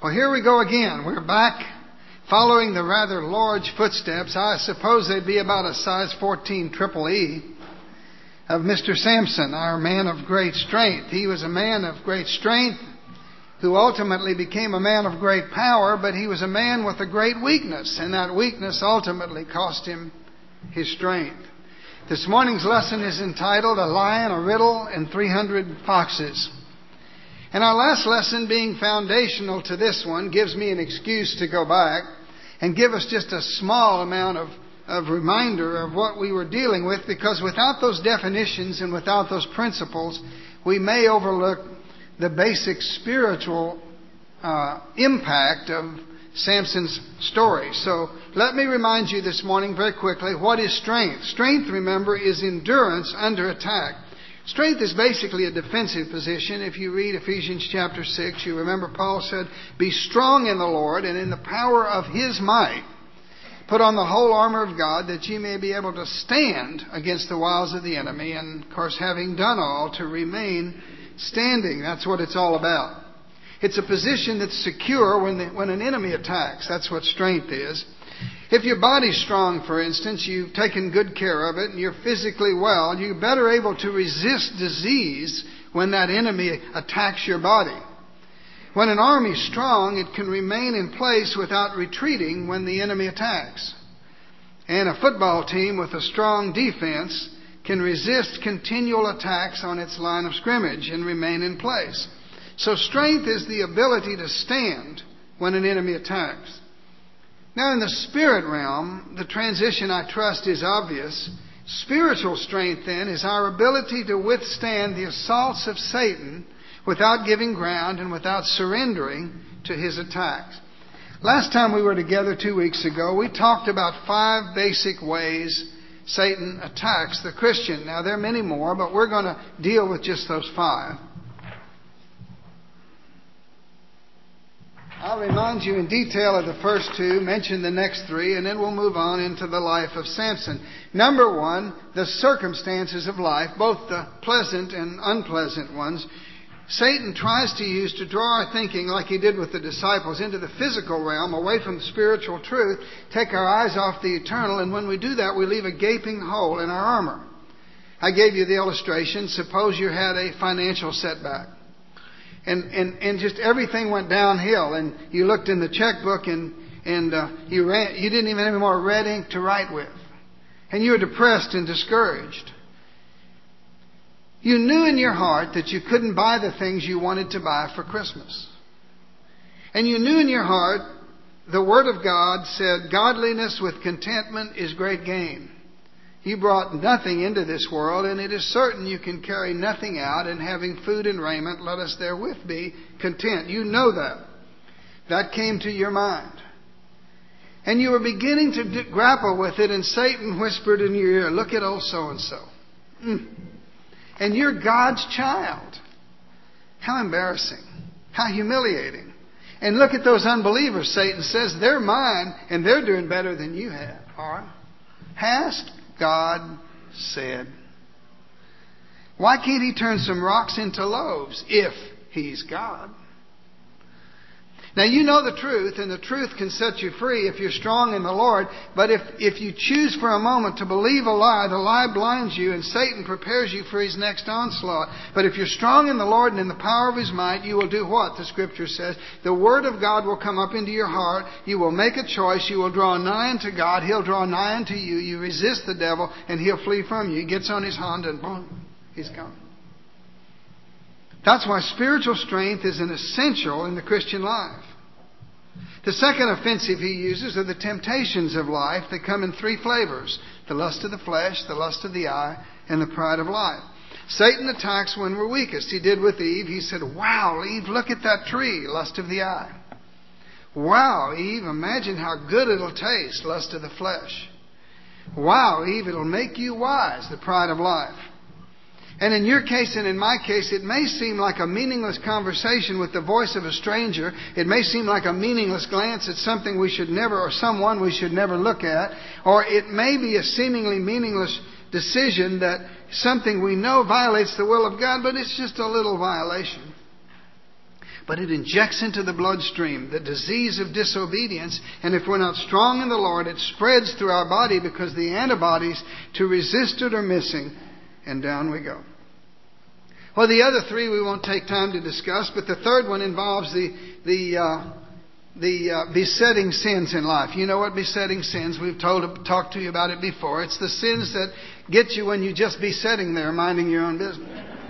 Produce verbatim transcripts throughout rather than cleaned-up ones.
Well, here we go again. We're back following the rather large footsteps. I suppose they'd be about a size fourteen triple E of Mister Samson, our man of great strength. He was a man of great strength who ultimately became a man of great power, but he was a man with a great weakness, and that weakness ultimately cost him his strength. This morning's lesson is entitled A Lion, a Riddle, and three hundred Foxes. And our last lesson, being foundational to this one, gives me an excuse to go back and give us just a small amount of, of reminder of what we were dealing with, because without those definitions and without those principles, we may overlook the basic spiritual uh, impact of Samson's story. So let me remind you this morning very quickly, what is strength? Strength, remember, is endurance under attack. Strength is basically a defensive position. If you read Ephesians chapter six, you remember Paul said, "Be strong in the Lord and in the power of His might. Put on the whole armor of God, that ye may be able to stand against the wiles of the enemy." And, of course, having done all, to remain standing. That's what it's all about. It's a position that's secure when the, when an enemy attacks. That's what strength is. If your body's strong, for instance, you've taken good care of it, and you're physically well, you're better able to resist disease when that enemy attacks your body. When an army's strong, it can remain in place without retreating when the enemy attacks. And a football team with a strong defense can resist continual attacks on its line of scrimmage and remain in place. So strength is the ability to stand when an enemy attacks. Now, in the spirit realm, the transition, I trust, is obvious. Spiritual strength, then, is our ability to withstand the assaults of Satan without giving ground and without surrendering to his attacks. Last time we were together two weeks ago, we talked about five basic ways Satan attacks the Christian. Now, there are many more, but we're going to deal with just those five. I'll remind you in detail of the first two, mention the next three, and then we'll move on into the life of Samson. Number one, the circumstances of life, both the pleasant and unpleasant ones, Satan tries to use to draw our thinking, like he did with the disciples, into the physical realm, away from the spiritual truth, take our eyes off the eternal, and when we do that, we leave a gaping hole in our armor. I gave you the illustration. Suppose you had a financial setback. And, and, and just everything went downhill, and you looked in the checkbook and, and uh, you, ran, you didn't even have any more red ink to write with. And you were depressed and discouraged. You knew in your heart that you couldn't buy the things you wanted to buy for Christmas. And you knew in your heart the Word of God said, "Godliness with contentment is great gain." You brought nothing into this world, and it is certain you can carry nothing out, and having food and raiment, let us therewith be content. You know that. That came to your mind. And you were beginning to d- grapple with it, and Satan whispered in your ear, "Look at old so-and-so. Mm. And you're God's child. How embarrassing. How humiliating. And look at those unbelievers," Satan says. "They're mine, and they're doing better than you have. Are. Hast God said." Why can't He turn some rocks into loaves if He's God? Now, you know the truth, and the truth can set you free if you're strong in the Lord. But if, if you choose for a moment to believe a lie, the lie blinds you, and Satan prepares you for his next onslaught. But if you're strong in the Lord and in the power of His might, you will do what? The Scripture says. The Word of God will come up into your heart. You will make a choice. You will draw nigh unto God. He'll draw nigh unto you. You resist the devil, and he'll flee from you. He gets on his Honda, and boom, he's gone. That's why spiritual strength is an essential in the Christian life. The second offensive he uses are the temptations of life that come in three flavors: the lust of the flesh, the lust of the eye, and the pride of life. Satan attacks when we're weakest. He did with Eve. He said, "Wow, Eve, look at that tree," lust of the eye. "Wow, Eve, imagine how good it'll taste," lust of the flesh. "Wow, Eve, it'll make you wise," the pride of life. And in your case and in my case, it may seem like a meaningless conversation with the voice of a stranger. It may seem like a meaningless glance at something we should never, or someone we should never look at. Or it may be a seemingly meaningless decision that something we know violates the will of God, but it's just a little violation. But it injects into the bloodstream the disease of disobedience. And if we're not strong in the Lord, it spreads through our body because the antibodies to resist it are missing. And down we go. Well, the other three we won't take time to discuss, but the third one involves the the uh, the uh, besetting sins in life. You know what besetting sins? We've told talked to you about it before. It's the sins that get you when you just be sitting there minding your own business.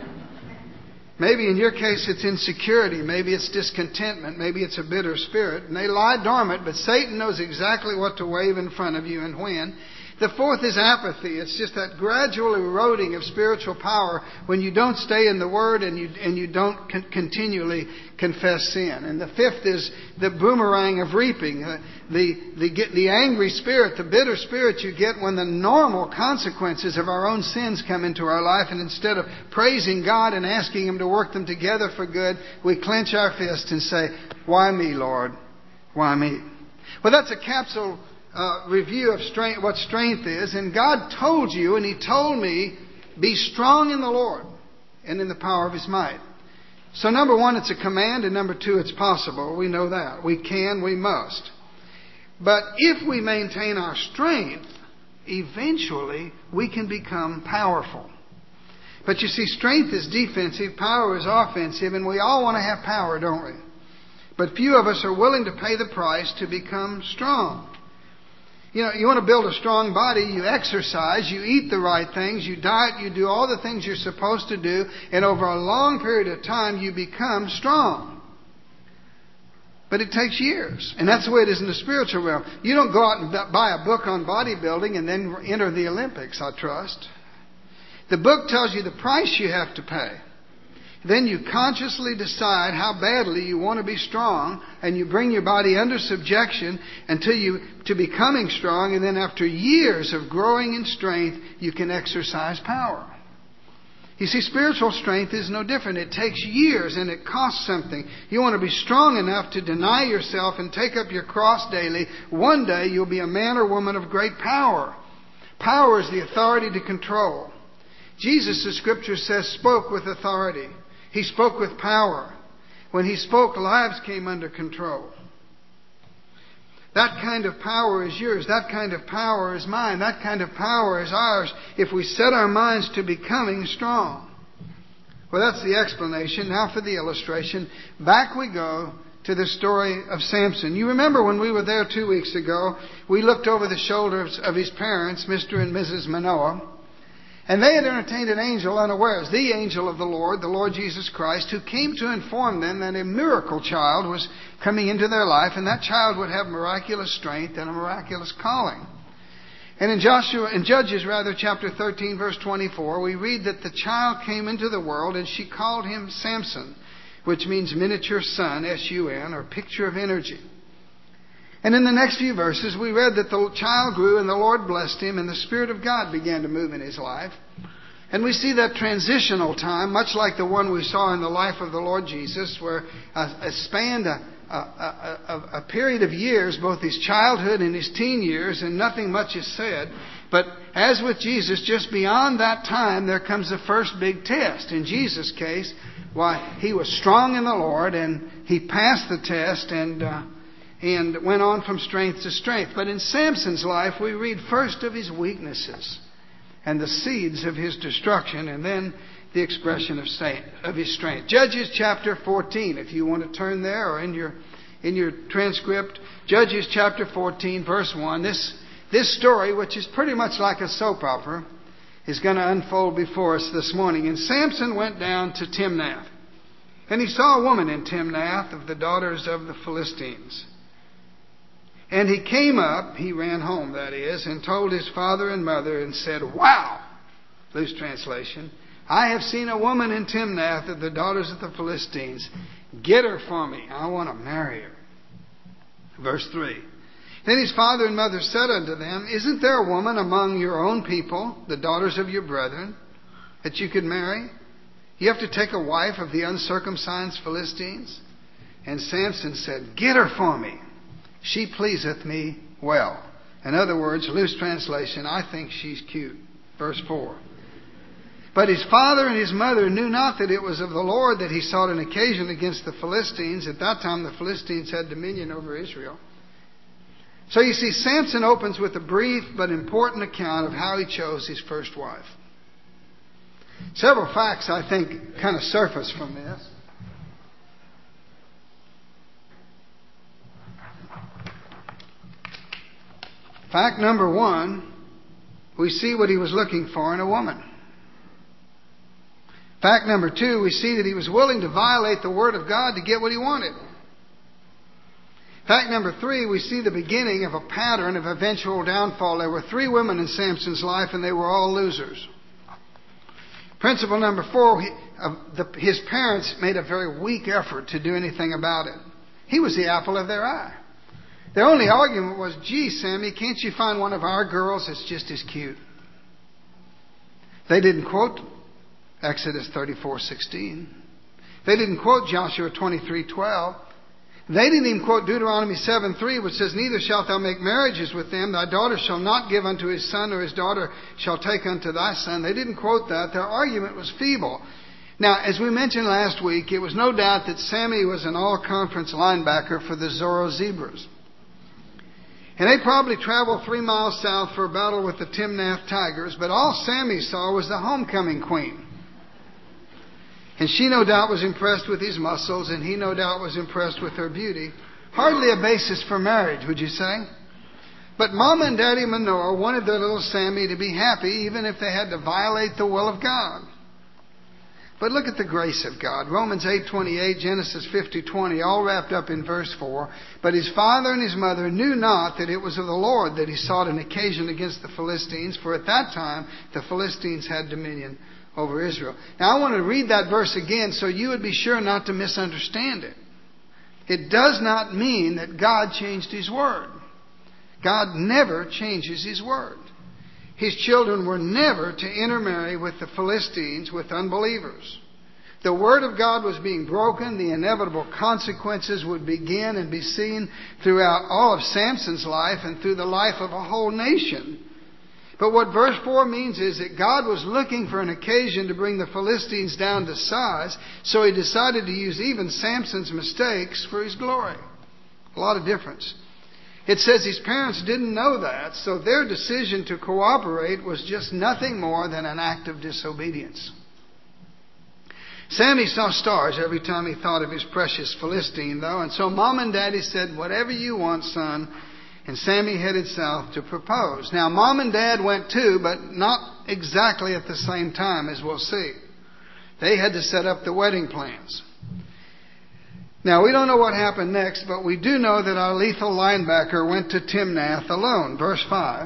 Maybe in your case it's insecurity. Maybe it's discontentment. Maybe it's a bitter spirit. And they lie dormant, but Satan knows exactly what to wave in front of you and when. The fourth is apathy. It's just that gradual eroding of spiritual power when you don't stay in the Word and you and you don't con- continually confess sin. And the fifth is the boomerang of reaping, uh, the the get, the angry spirit, the bitter spirit you get when the normal consequences of our own sins come into our life, and instead of praising God and asking Him to work them together for good, we clench our fist and say, "Why me, Lord? Why me?" Well, that's a capsule Uh, review of strength, what strength is. And God told you, and He told me, be strong in the Lord and in the power of His might. So number one, it's a command, and number two, it's possible. We know that. We can, we must. But if we maintain our strength, eventually we can become powerful. But you see, strength is defensive, power is offensive, and we all want to have power, don't we? But few of us are willing to pay the price to become strong. You know, you want to build a strong body, you exercise, you eat the right things, you diet, you do all the things you're supposed to do, and over a long period of time you become strong. But it takes years. And that's the way it is in the spiritual realm. You don't go out and buy a book on bodybuilding and then enter the Olympics, I trust. The book tells you the price you have to pay. Then you consciously decide how badly you want to be strong, and you bring your body under subjection until you to becoming strong, and then after years of growing in strength, you can exercise power. You see, spiritual strength is no different. It takes years and it costs something. You want to be strong enough to deny yourself and take up your cross daily. One day you'll be a man or woman of great power. Power is the authority to control. Jesus, the Scripture says, spoke with authority. He spoke with power. When He spoke, lives came under control. That kind of power is yours. That kind of power is mine. That kind of power is ours if we set our minds to becoming strong. Well, that's the explanation. Now for the illustration. Back we go to the story of Samson. You remember when we were there two weeks ago, we looked over the shoulders of his parents, Mister and Missus Manoah. And they had entertained an angel unawares, the angel of the Lord, the Lord Jesus Christ, who came to inform them that a miracle child was coming into their life, and that child would have miraculous strength and a miraculous calling. And in Joshua, in Judges rather, chapter thirteen, verse twenty-four, we read that the child came into the world, and she called him Samson, which means miniature sun, S U N, or picture of energy. And in the next few verses, we read that the child grew and the Lord blessed him and the Spirit of God began to move in his life. And we see that transitional time, much like the one we saw in the life of the Lord Jesus, where a, a spanned a, a, a, a period of years, both his childhood and his teen years, and nothing much is said. But as with Jesus, just beyond that time, there comes the first big test. In Jesus' case, why, he was strong in the Lord and he passed the test and... Uh, and went on from strength to strength. But in Samson's life, we read first of his weaknesses and the seeds of his destruction, and then the expression of, saint, of his strength. Judges chapter fourteen, if you want to turn there, or in your in your transcript, Judges chapter fourteen, verse one. This, this story, which is pretty much like a soap opera, is going to unfold before us this morning. And Samson went down to Timnath, and he saw a woman in Timnath of the daughters of the Philistines. And he came up, he ran home, that is, and told his father and mother and said, "Wow!" Loose translation. "I have seen a woman in Timnath of the daughters of the Philistines. Get her for me. I want to marry her." Verse three. Then his father and mother said unto them, "Isn't there a woman among your own people, the daughters of your brethren, that you could marry? You have to take a wife of the uncircumcised Philistines?" And Samson said, "Get her for me. She pleaseth me well." In other words, loose translation, I think she's cute. Verse four. But his father and his mother knew not that it was of the Lord that he sought an occasion against the Philistines. At that time, the Philistines had dominion over Israel. So you see, Samson opens with a brief but important account of how he chose his first wife. Several facts, I think, kind of surface from this. Fact number one, we see what he was looking for in a woman. Fact number two, we see that he was willing to violate the Word of God to get what he wanted. Fact number three, we see the beginning of a pattern of eventual downfall. There were three women in Samson's life, and they were all losers. Principle number four, he, uh, the, his parents made a very weak effort to do anything about it. He was the apple of their eye. Their only argument was, gee, Sammy, can't you find one of our girls that's just as cute? They didn't quote Exodus thirty-four sixteen. They didn't quote Joshua twenty-three twelve. They didn't even quote Deuteronomy seven three, which says, neither shalt thou make marriages with them. Thy daughter shall not give unto his son, or his daughter shall take unto thy son. They didn't quote that. Their argument was feeble. Now, as we mentioned last week, it was no doubt that Sammy was an all-conference linebacker for the Zorro Zebras. And they probably traveled three miles south for a battle with the Timnath Tigers, but all Sammy saw was the homecoming queen. And she no doubt was impressed with his muscles, and he no doubt was impressed with her beauty. Hardly a basis for marriage, would you say? But Mama and Daddy Manoah wanted their little Sammy to be happy, even if they had to violate the will of God. But look at the grace of God. Romans eight twenty-eight, Genesis fifty twenty, all wrapped up in verse four. But his father and his mother knew not that it was of the Lord that he sought an occasion against the Philistines, for at that time the Philistines had dominion over Israel. Now I want to read that verse again so you would be sure not to misunderstand it. It does not mean that God changed his word. God never changes his word. His children were never to intermarry with the Philistines, with unbelievers. The word of God was being broken. The inevitable consequences would begin and be seen throughout all of Samson's life and through the life of a whole nation. But what verse four means is that God was looking for an occasion to bring the Philistines down to size, so he decided to use even Samson's mistakes for his glory. A lot of difference. It says his parents didn't know that, so their decision to cooperate was just nothing more than an act of disobedience. Sammy saw stars every time he thought of his precious Philistine, though, and so Mom and Daddy said, whatever you want, son. And Sammy headed south to propose. Now, Mom and Dad went too, but not exactly at the same time, as we'll see. They had to set up the wedding plans. Now, we don't know what happened next, but we do know that our lethal linebacker went to Timnath alone. Verse five.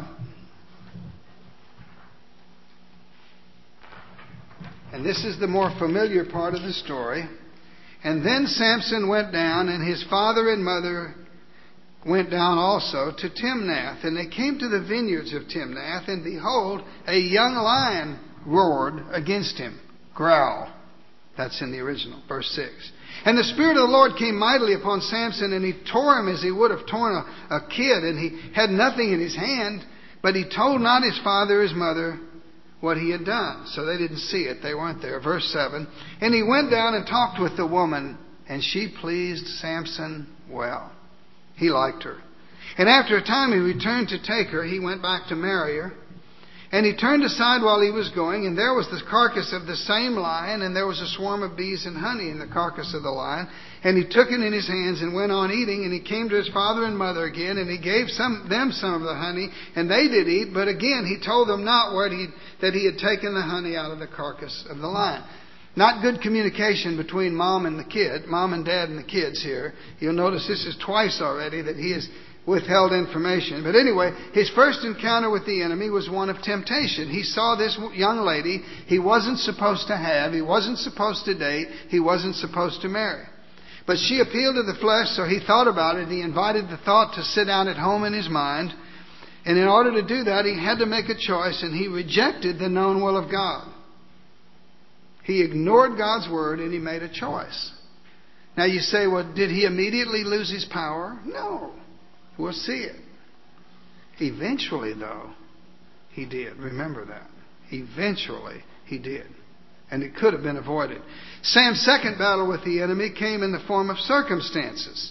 And this is the more familiar part of the story. And then Samson went down, and his father and mother went down also to Timnath. And they came to the vineyards of Timnath, and behold, a young lion roared against him. Growl. That's in the original, verse six. And the Spirit of the Lord came mightily upon Samson, and he tore him as he would have torn a, a kid, and he had nothing in his hand, but he told not his father or his mother what he had done. So they didn't see it. They weren't there. Verse seven. And he went down and talked with the woman, and she pleased Samson well. He liked her. And after a time he returned to take her. He went back to marry her. And he turned aside while he was going, and there was the carcass of the same lion, and there was a swarm of bees and honey in the carcass of the lion. And he took it in his hands and went on eating, and he came to his father and mother again, and he gave some, them some of the honey, and they did eat, but again he told them not what he, that he had taken the honey out of the carcass of the lion. Not good communication between mom and the kid, mom and dad and the kids here. You'll notice this is twice already that he has withheld information. But anyway, his first encounter with the enemy was one of temptation. He saw this young lady he wasn't supposed to have, he wasn't supposed to date, he wasn't supposed to marry. But she appealed to the flesh, so he thought about it. He invited the thought to sit down at home in his mind. And in order to do that, he had to make a choice, and he rejected the known will of God. He ignored God's word, and he made a choice. Now you say, well, did he immediately lose his power? No. We'll see it. Eventually, though, he did. Remember that. Eventually, he did. And it could have been avoided. Sam's second battle with the enemy came in the form of circumstances.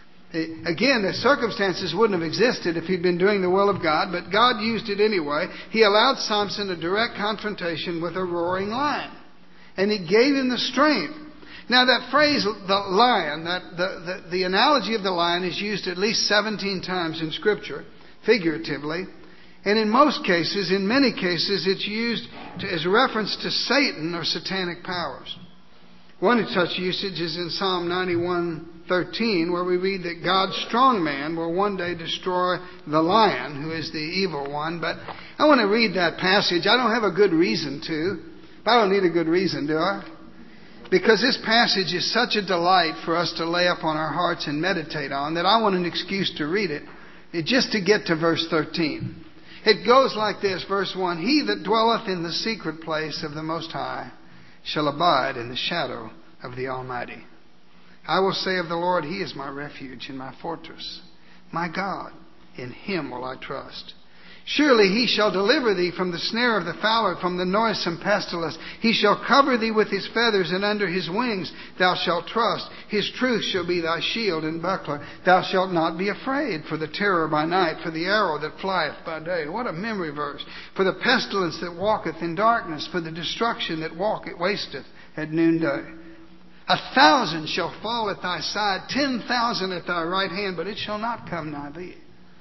Again, the circumstances wouldn't have existed if he'd been doing the will of God, but God used it anyway. He allowed Samson a direct confrontation with a roaring lion. And he gave him the strength. Now that phrase, the lion, that the, the, the analogy of the lion is used at least seventeen times in Scripture, figuratively. And in most cases, in many cases, it's used to, as reference to Satan or satanic powers. One such usage is in Psalm ninety-one thirteen, where we read that God's strong man will one day destroy the lion, who is the evil one. But I want to read that passage. I don't have a good reason to, but I don't need a good reason, do I? Because this passage is such a delight for us to lay up on our hearts and meditate on that I want an excuse to read it, it just to get to verse thirteen. It goes like this, verse one, He that dwelleth in the secret place of the Most High shall abide in the shadow of the Almighty. I will say of the Lord, He is my refuge and my fortress. My God, in Him will I trust. Surely He shall deliver thee from the snare of the fowler, from the noisome pestilence. He shall cover thee with His feathers, and under His wings thou shalt trust. His truth shall be thy shield and buckler. Thou shalt not be afraid for the terror by night, for the arrow that flieth by day. What a memory verse. For the pestilence that walketh in darkness, for the destruction that walketh wasteth at noonday. A thousand shall fall at thy side, ten thousand at thy right hand, but it shall not come nigh thee.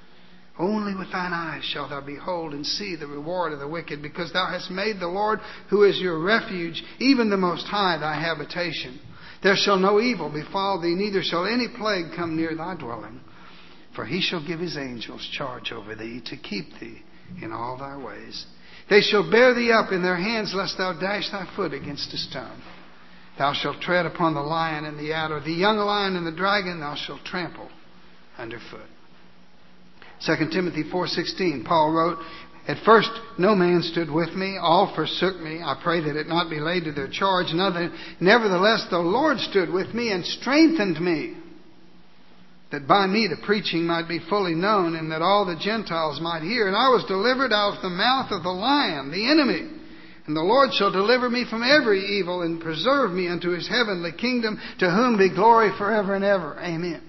Only with thine eyes shalt thou behold and see the reward of the wicked, because thou hast made the Lord, who is your refuge, even the Most High, thy habitation. There shall no evil befall thee, neither shall any plague come near thy dwelling. For He shall give His angels charge over thee, to keep thee in all thy ways. They shall bear thee up in their hands, lest thou dash thy foot against a stone. Thou shalt tread upon the lion and the adder, the young lion and the dragon thou shalt trample underfoot. Second Timothy four sixteen, Paul wrote, At first no man stood with me, all forsook me. I pray that it not be laid to their charge. Nevertheless, the Lord stood with me and strengthened me, that by me the preaching might be fully known, and that all the Gentiles might hear. And I was delivered out of the mouth of the lion, the enemy. And the Lord shall deliver me from every evil, and preserve me unto His heavenly kingdom, to whom be glory forever and ever. Amen.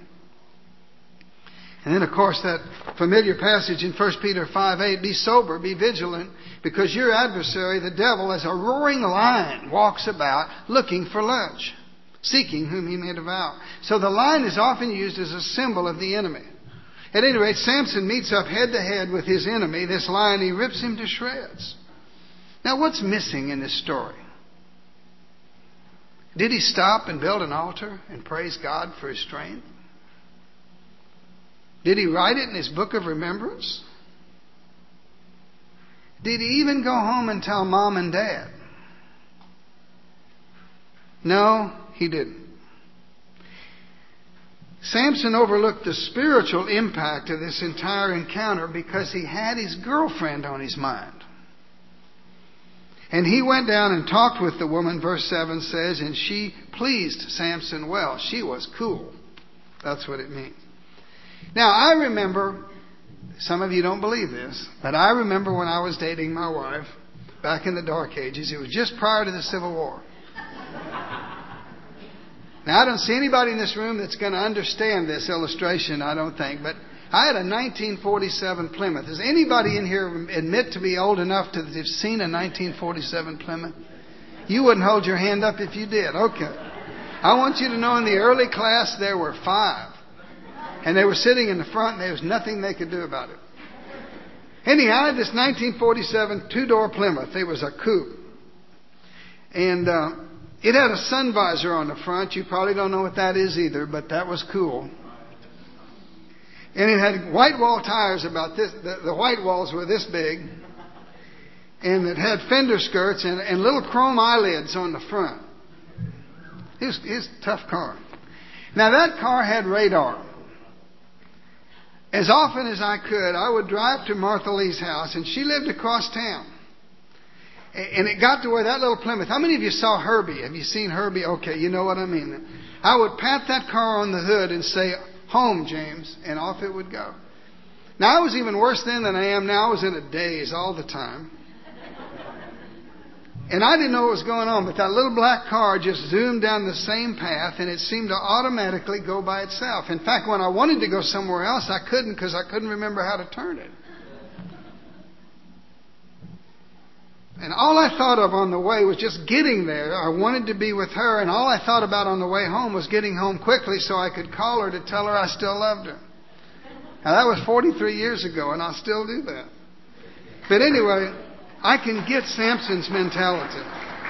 And then, of course, that familiar passage in First Peter five eight, Be sober, be vigilant, because your adversary, the devil, as a roaring lion, walks about looking for lunch, seeking whom he may devour. So the lion is often used as a symbol of the enemy. At any rate, Samson meets up head to head with his enemy, this lion. He rips him to shreds. Now, what's missing in this story? Did he stop and build an altar and praise God for his strength? Did he write it in his book of remembrance? Did he even go home and tell mom and dad? No, he didn't. Samson overlooked the spiritual impact of this entire encounter because he had his girlfriend on his mind. And he went down and talked with the woman, verse seven says, and she pleased Samson well. She was cool. That's what it means. Now, I remember, some of you don't believe this, but I remember when I was dating my wife back in the dark ages. It was just prior to the Civil War. Now, I don't see anybody in this room that's going to understand this illustration, I don't think, but I had a nineteen forty-seven Plymouth. Does anybody in here admit to be old enough to have seen a nineteen forty-seven Plymouth? You wouldn't hold your hand up if you did. Okay. I want you to know in the early class there were five. And they were sitting in the front and there was nothing they could do about it. Anyhow, I had this nineteen forty-seven two-door Plymouth. It was a coupe. And uh, it had a sun visor on the front. You probably don't know what that is either, but that was cool. And it had white wall tires about this. The, the white walls were this big. And it had fender skirts and, and little chrome eyelids on the front. It was, it was a tough car. Now that car had radar. As often as I could, I would drive to Martha Lee's house, and she lived across town. And it got to where that little Plymouth, how many of you saw Herbie? Have you seen Herbie? Okay, you know what I mean. I would pat that car on the hood and say, home, James, and off it would go. Now, I was even worse then than I am now. I was in a daze all the time. And I didn't know what was going on, but that little black car just zoomed down the same path, and it seemed to automatically go by itself. In fact, when I wanted to go somewhere else, I couldn't because I couldn't remember how to turn it. And all I thought of on the way was just getting there. I wanted to be with her, and all I thought about on the way home was getting home quickly so I could call her to tell her I still loved her. Now, that was forty-three years ago, and I'll still do that. But anyway, I can get Samson's mentality.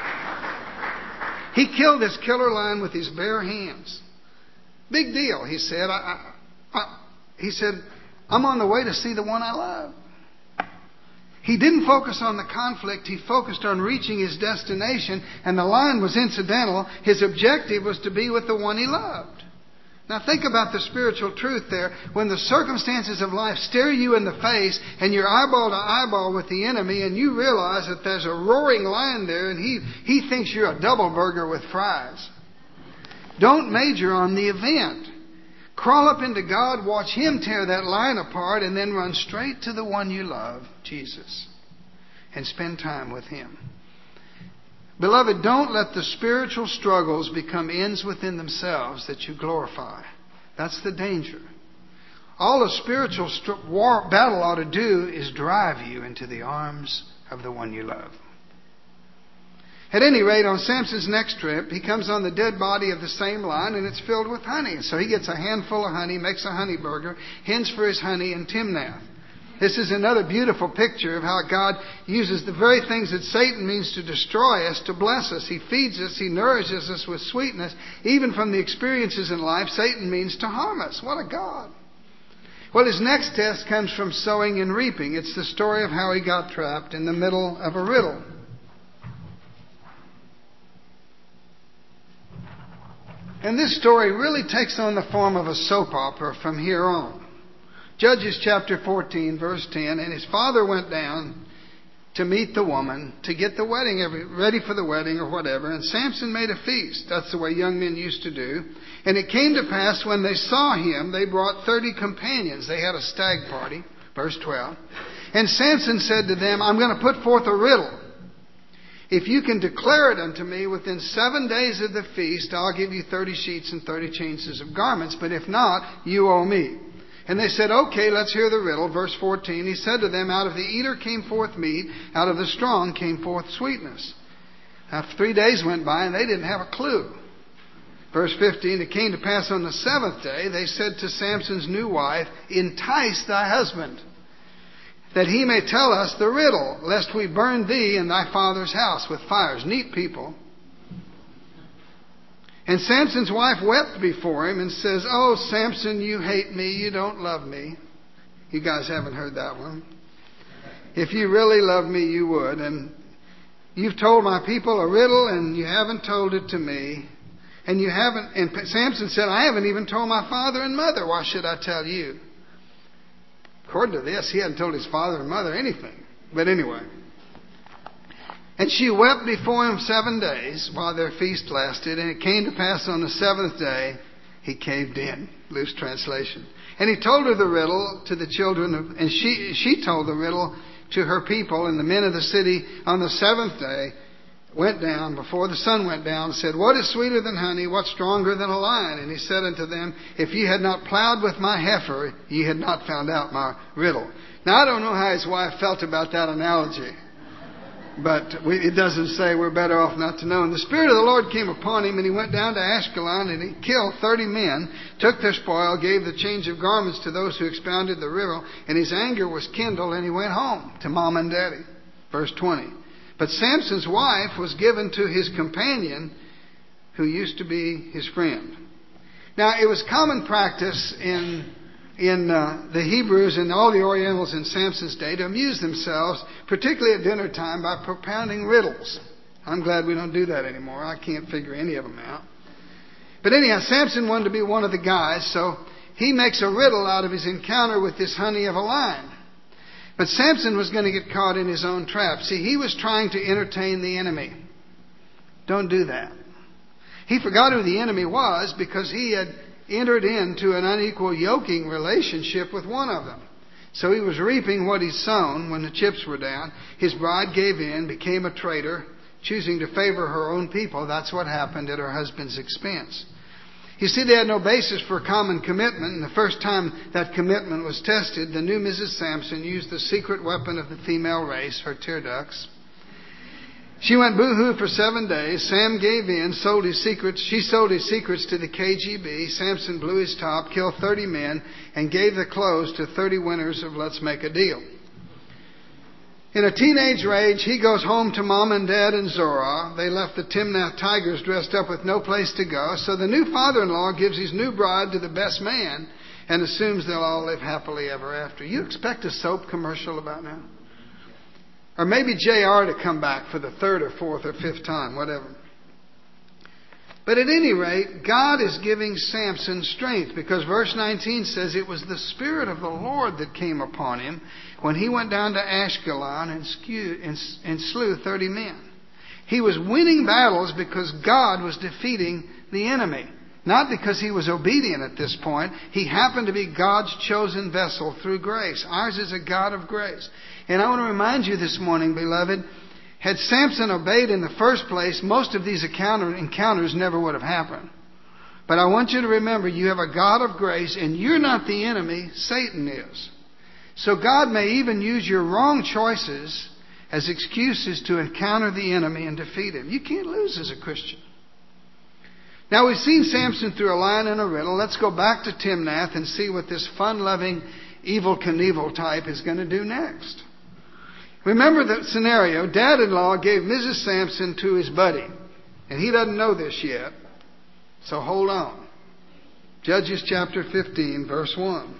He killed this killer lion with his bare hands. Big deal, he said. I, I, I, he said, I'm on the way to see the one I love. He didn't focus on the conflict. He focused on reaching his destination, and the lion was incidental. His objective was to be with the one he loved. Now think about the spiritual truth there. When the circumstances of life stare you in the face and you're eyeball to eyeball with the enemy and you realize that there's a roaring lion there and he, he thinks you're a double burger with fries. Don't major on the event. Crawl up into God, watch Him tear that lion apart, and then run straight to the one you love, Jesus, and spend time with Him. Beloved, don't let the spiritual struggles become ends within themselves that you glorify. That's the danger. All a spiritual st- war battle ought to do is drive you into the arms of the one you love. At any rate, on Samson's next trip, he comes on the dead body of the same lion, and it's filled with honey. So he gets a handful of honey, makes a honey burger, hens for his honey in Timnath. This is another beautiful picture of how God uses the very things that Satan means to destroy us to bless us. He feeds us, He nourishes us with sweetness. Even from the experiences in life, Satan means to harm us. What a God. Well, his next test comes from sowing and reaping. It's the story of how he got trapped in the middle of a riddle. And this story really takes on the form of a soap opera from here on. Judges chapter fourteen, verse ten, and his father went down to meet the woman, to get the wedding, ready for the wedding or whatever. And Samson made a feast. That's the way young men used to do. And it came to pass when they saw him, they brought thirty companions. They had a stag party, verse twelve. And Samson said to them, I'm going to put forth a riddle. If you can declare it unto me within seven days of the feast, I'll give you thirty sheets and thirty changes of garments. But if not, you owe me. And they said, okay, let's hear the riddle. Verse fourteen, he said to them, out of the eater came forth meat, out of the strong came forth sweetness. Now three days went by and they didn't have a clue. Verse fifteen, it came to pass on the seventh day, they said to Samson's new wife, entice thy husband, that he may tell us the riddle, lest we burn thee and thy father's house with fires. Neat people. And Samson's wife wept before him and says, oh, Samson, you hate me. You don't love me. You guys haven't heard that one. If you really love me, you would. And you've told my people a riddle and you haven't told it to me. And you haven't, and Samson said, I haven't even told my father and mother. Why should I tell you? According to this, he hadn't told his father and mother anything. But anyway. And she wept before him seven days while their feast lasted. And it came to pass on the seventh day, he caved in. Loose translation. And he told her the riddle to the children of, and she, she told the riddle to her people. And the men of the city on the seventh day went down before the sun went down and said, what is sweeter than honey? What's stronger than a lion? And he said unto them, if ye had not plowed with my heifer, ye had not found out my riddle. Now, I don't know how his wife felt about that analogy. But we, it doesn't say, we're better off not to know. And the Spirit of the Lord came upon him, and he went down to Ashkelon, and he killed thirty men, took their spoil, gave the change of garments to those who expounded the riddle, and his anger was kindled, and he went home to mom and daddy. Verse twenty. But Samson's wife was given to his companion, who used to be his friend. Now, it was common practice in in uh, the Hebrews and all the Orientals in Samson's day to amuse themselves, particularly at dinner time, by propounding riddles. I'm glad we don't do that anymore. I can't figure any of them out. But anyhow, Samson wanted to be one of the guys, so he makes a riddle out of his encounter with this honey of a lion. But Samson was going to get caught in his own trap. See, he was trying to entertain the enemy. Don't do that. He forgot who the enemy was because he had entered into an unequal yoking relationship with one of them. So he was reaping what he'd sown when the chips were down. His bride gave in, became a traitor, choosing to favor her own people. That's what happened at her husband's expense. You see, they had no basis for common commitment, and the first time that commitment was tested, the new Missus Sampson used the secret weapon of the female race, her tear ducts. She went boo-hoo for seven days. Sam gave in, sold his secrets. She sold his secrets to the K G B. Sampson blew his top, killed thirty men, and gave the clothes to thirty winners of Let's Make a Deal. In a teenage rage, he goes home to Mom and Dad in Zorah. They left the Timnath Tigers dressed up with no place to go. So the new father-in-law gives his new bride to the best man and assumes they'll all live happily ever after. You expect a soap commercial about now? Or maybe J R to come back for the third or fourth or fifth time, whatever. But at any rate, God is giving Samson strength, because verse nineteen says it was the Spirit of the Lord that came upon him when he went down to Ashkelon and, skew, and, and slew thirty men. He was winning battles because God was defeating the enemy. Not because he was obedient at this point. He happened to be God's chosen vessel through grace. Ours is a God of grace. And I want to remind you this morning, beloved, had Samson obeyed in the first place, most of these encounter, encounters never would have happened. But I want you to remember, you have a God of grace, and you're not the enemy, Satan is. So God may even use your wrong choices as excuses to encounter the enemy and defeat him. You can't lose as a Christian. Now, we've seen Samson through a lion and a riddle. Let's go back to Timnath and see what this fun-loving, Evel Knievel type is going to do next. Remember the scenario. Dad-in-law gave Missus Sampson to his buddy. And he doesn't know this yet. So hold on. Judges chapter fifteen, verse one.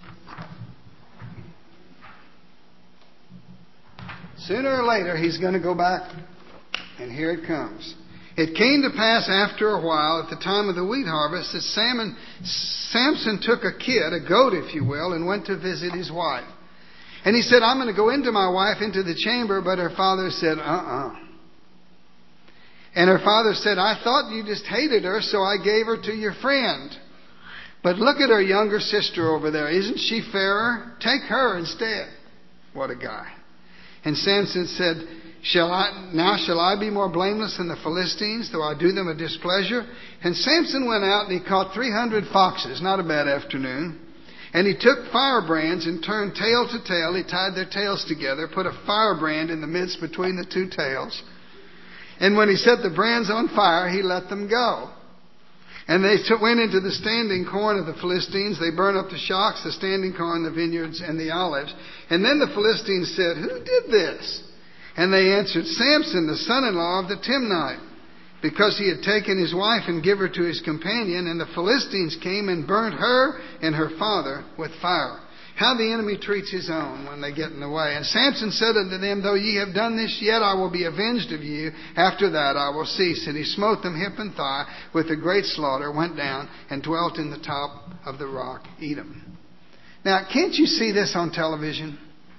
Sooner or later, he's going to go back. And here it comes. It came to pass after a while, at the time of the wheat harvest, that Salmon, Samson took a kid, a goat if you will, and went to visit his wife. And he said, I'm going to go into my wife into the chamber, but her father said, uh-uh. And her father said, I thought you just hated her, so I gave her to your friend. But look at her younger sister over there. Isn't she fairer? Take her instead. What a guy. And Samson said, Shall I, now shall I be more blameless than the Philistines, though I do them a displeasure? And Samson went out and he caught three hundred foxes, not a bad afternoon. And he took firebrands and turned tail to tail. He tied their tails together, put a firebrand in the midst between the two tails. And when he set the brands on fire, he let them go. And they t- went into the standing corn of the Philistines. They burned up the shocks, the standing corn, the vineyards, and the olives. And then the Philistines said, Who did this? And they answered, Samson, the son-in-law of the Timnite, because he had taken his wife and given her to his companion. And the Philistines came and burnt her and her father with fire. How the enemy treats his own when they get in the way. And Samson said unto them, Though ye have done this, yet I will be avenged of you. After that I will cease. And he smote them hip and thigh with a great slaughter, went down and dwelt in the top of the rock Edom. Now, can't you see this on television?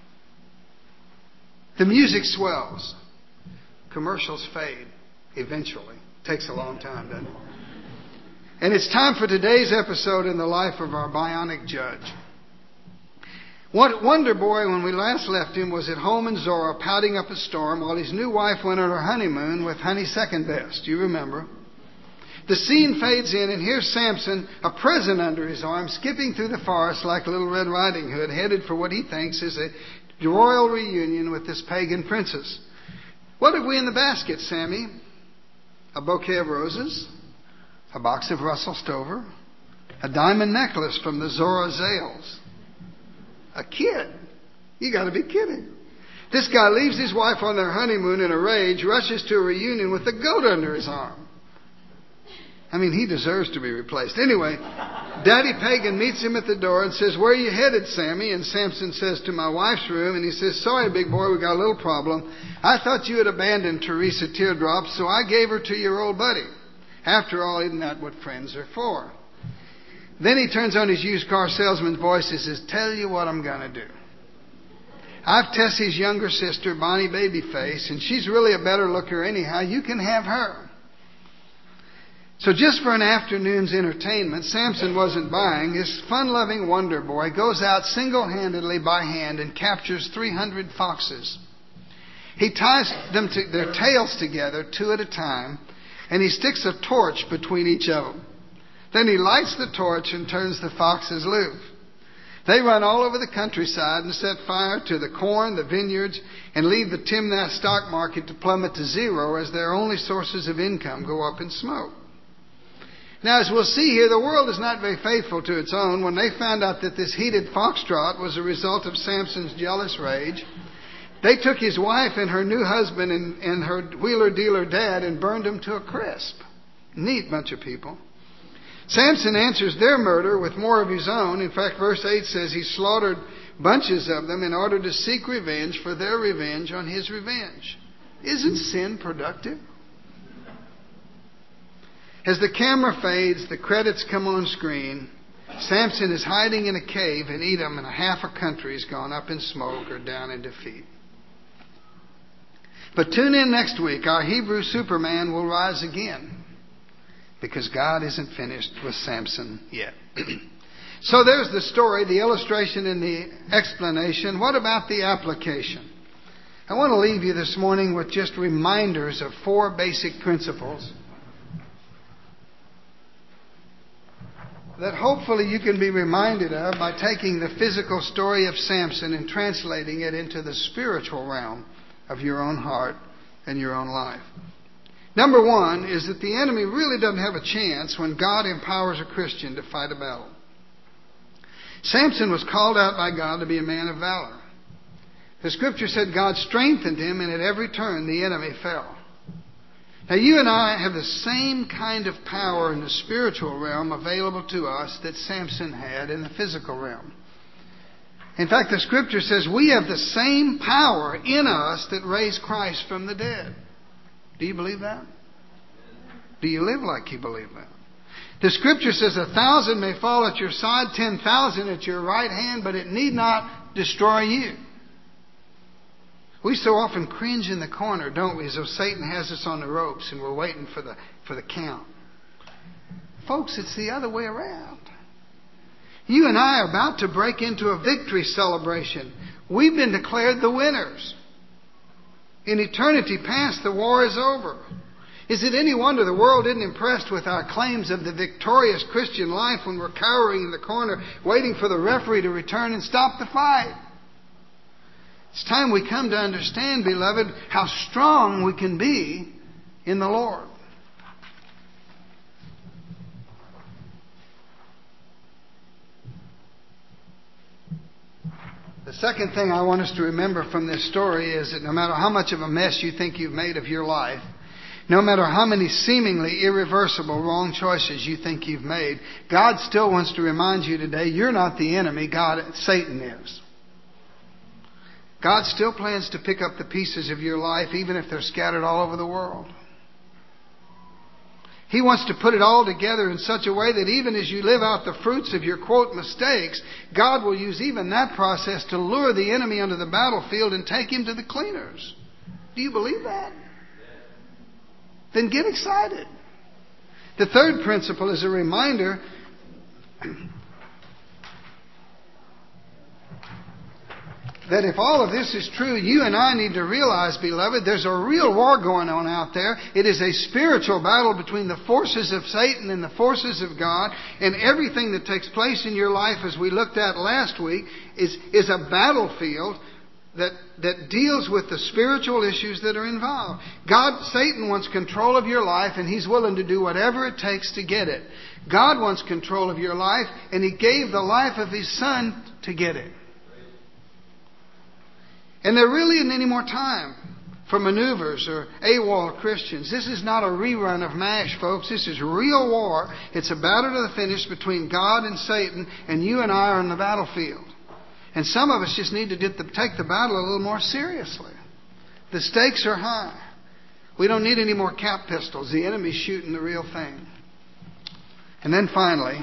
The music swells. Commercials fade eventually. Takes a long time, doesn't it? And it's time for today's episode in the life of our bionic judge. What Wonder Boy, when we last left him, was at home in Zorah pouting up a storm while his new wife went on her honeymoon with Honey Second Best. You remember. The scene fades in, and here's Samson, a present under his arm, skipping through the forest like Little Red Riding Hood, headed for what he thinks is a royal reunion with this pagan princess. What have we in the basket, Sammy? A bouquet of roses, a box of Russell Stover, a diamond necklace from the Zorah Zales. A kid? You got to be kidding. This guy leaves his wife on their honeymoon in a rage, rushes to a reunion with a goat under his arm. I mean, he deserves to be replaced. Anyway, Daddy Pagan meets him at the door and says, Where are you headed, Sammy? And Samson says, To my wife's room. And he says, Sorry, big boy, we got a little problem. I thought you had abandoned Teresa Teardrop, so I gave her to your old buddy. After all, isn't that what friends are for? Then he turns on his used car salesman's voice and says, Tell you what I'm going to do. I've Tessie's younger sister, Bonnie Babyface, and she's really a better looker anyhow. You can have her. So just for an afternoon's entertainment, Samson wasn't buying. This fun-loving wonder boy goes out single-handedly by hand and captures three hundred foxes. He ties them to their tails together, two at a time, and he sticks a torch between each of them. Then he lights the torch and turns the foxes loose. They run all over the countryside and set fire to the corn, the vineyards, and leave the Timnath stock market to plummet to zero as their only sources of income go up in smoke. Now, as we'll see here, the world is not very faithful to its own. When they found out that this heated foxtrot was a result of Samson's jealous rage, they took his wife and her new husband and, and her wheeler-dealer dad and burned them to a crisp. Neat bunch of people. Samson answers their murder with more of his own. In fact, verse eight says he slaughtered bunches of them in order to seek revenge for their revenge on his revenge. Isn't sin productive? As the camera fades, the credits come on screen. Samson is hiding in a cave in Edom, and a half a country has gone up in smoke or down in defeat. But tune in next week. Our Hebrew Superman will rise again, because God isn't finished with Samson yet. So there's the story, the illustration, and the explanation. What about the application? I want to leave you this morning with just reminders of four basic principles that hopefully you can be reminded of by taking the physical story of Samson and translating it into the spiritual realm of your own heart and your own life. Number one is that the enemy really doesn't have a chance when God empowers a Christian to fight a battle. Samson was called out by God to be a man of valor. The scripture said God strengthened him, and at every turn the enemy fell. Now, you and I have the same kind of power in the spiritual realm available to us that Samson had in the physical realm. In fact, the scripture says we have the same power in us that raised Christ from the dead. Do you believe that? Do you live like you believe that? The scripture says a thousand may fall at your side, ten thousand at your right hand, but it need not destroy you. We so often cringe in the corner, don't we, as though Satan has us on the ropes and we're waiting for the, for the count. Folks, it's the other way around. You and I are about to break into a victory celebration. We've been declared the winners. In eternity past, the war is over. Is it any wonder the world isn't impressed with our claims of the victorious Christian life when we're cowering in the corner, waiting for the referee to return and stop the fight? It's time we come to understand, beloved, how strong we can be in the Lord. The second thing I want us to remember from this story is that no matter how much of a mess you think you've made of your life, no matter how many seemingly irreversible wrong choices you think you've made, God still wants to remind you today, you're not the enemy, God, Satan is. God still plans to pick up the pieces of your life, even if they're scattered all over the world. He wants to put it all together in such a way that even as you live out the fruits of your, quote, mistakes, God will use even that process to lure the enemy onto the battlefield and take him to the cleaners. Do you believe that? Then get excited. The third principle is a reminder that if all of this is true, you and I need to realize, beloved, there's a real war going on out there. It is a spiritual battle between the forces of Satan and the forces of God. And everything that takes place in your life, as we looked at last week, is, is a battlefield that, that deals with the spiritual issues that are involved. God, Satan wants control of your life, and he's willing to do whatever it takes to get it. God wants control of your life, and he gave the life of his Son to get it. And there really isn't any more time for maneuvers or AWOL Christians. This is not a rerun of MASH, folks. This is real war. It's a battle to the finish between God and Satan, and you and I are on the battlefield. And some of us just need to get the, take the battle a little more seriously. The stakes are high. We don't need any more cap pistols. The enemy's shooting the real thing. And then finally,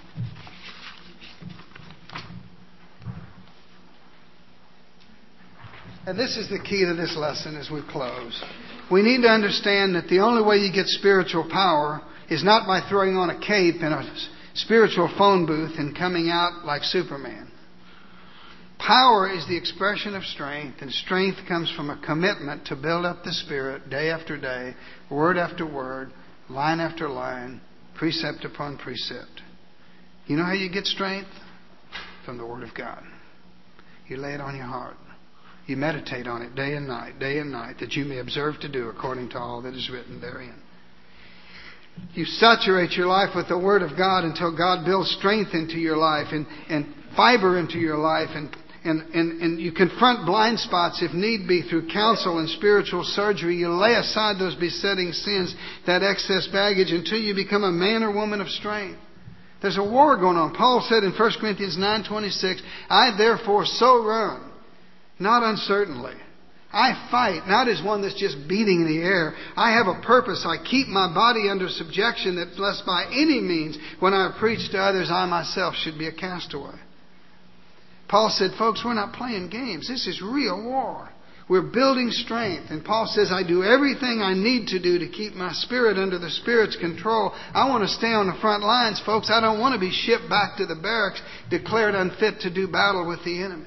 and this is the key to this lesson as we close. We need to understand that the only way you get spiritual power is not by throwing on a cape in a spiritual phone booth and coming out like Superman. Power is the expression of strength, and strength comes from a commitment to build up the Spirit day after day, word after word, line after line, precept upon precept. You know how you get strength? From the Word of God. You lay it on your heart. You meditate on it day and night, day and night, that you may observe to do according to all that is written therein. You saturate your life with the Word of God until God builds strength into your life and, and fiber into your life, and, and, and, and you confront blind spots if need be through counsel and spiritual surgery. You lay aside those besetting sins, that excess baggage, until you become a man or woman of strength. There's a war going on. Paul said in First Corinthians nine twenty-six, I therefore so run, not uncertainly. I fight, not as one that's just beating in the air. I have a purpose. I keep my body under subjection, that lest by any means, when I preach to others, I myself should be a castaway. Paul said, folks, we're not playing games. This is real war. We're building strength. And Paul says, I do everything I need to do to keep my spirit under the Spirit's control. I want to stay on the front lines, folks. I don't want to be shipped back to the barracks, declared unfit to do battle with the enemy.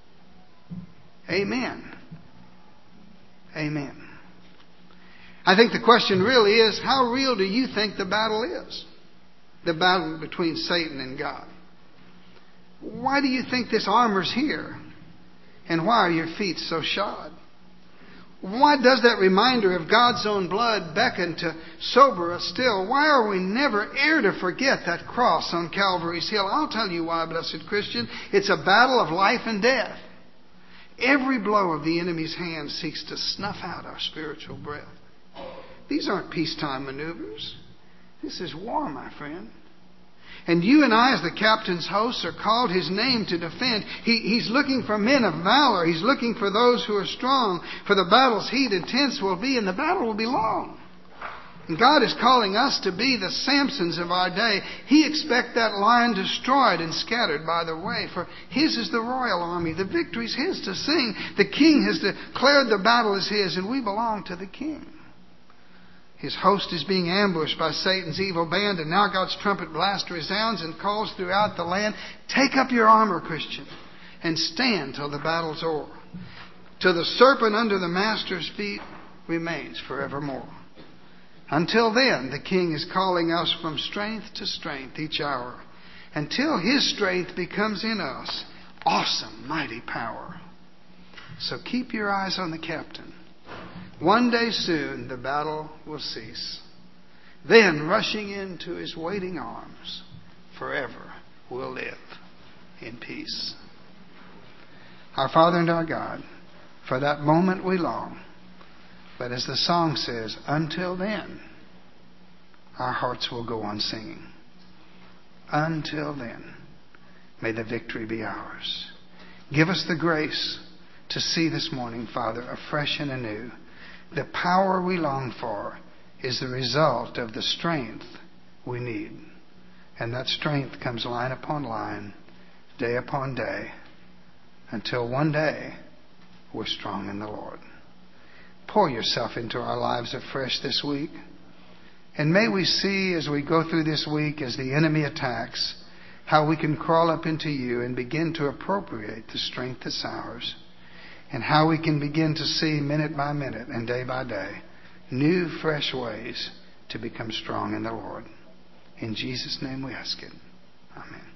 Amen. Amen. I think the question really is, how real do you think the battle is? The battle between Satan and God. Why do you think this armor's here? And why are your feet so shod? Why does that reminder of God's own blood beckon to sober us still? Why are we never ever to forget that cross on Calvary's hill? I'll tell you why, blessed Christian. It's a battle of life and death. Every blow of the enemy's hand seeks to snuff out our spiritual breath. These aren't peacetime maneuvers. This is war, my friend. And you and I, as the captain's hosts, are called His name to defend. He, he's looking for men of valor. He's looking for those who are strong. For the battle's heat intense will be, and the battle will be long. And God is calling us to be the Samsons of our day. He expects that lion destroyed and scattered by the way. For His is the royal army. The victory's His to sing. The King has declared the battle is His, and we belong to the King. His host is being ambushed by Satan's evil band, and now God's trumpet blast resounds and calls throughout the land, take up your armor, Christian, and stand till the battle's o'er, till the serpent under the master's feet remains forevermore. Until then, the King is calling us from strength to strength each hour, until His strength becomes in us awesome, mighty power. So keep your eyes on the captain. One day soon the battle will cease. Then, rushing into His waiting arms, forever we'll live in peace. Our Father and our God, for that moment we long. But as the song says, until then, our hearts will go on singing. Until then, may the victory be ours. Give us the grace to see this morning, Father, afresh and anew. The power we long for is the result of the strength we need. And that strength comes line upon line, day upon day, until one day we're strong in the Lord. Pour yourself into our lives afresh this week. And may we see as we go through this week, as the enemy attacks, how we can crawl up into You and begin to appropriate the strength that's ours. And how we can begin to see minute by minute and day by day new, fresh ways to become strong in the Lord. In Jesus' name we ask it. Amen.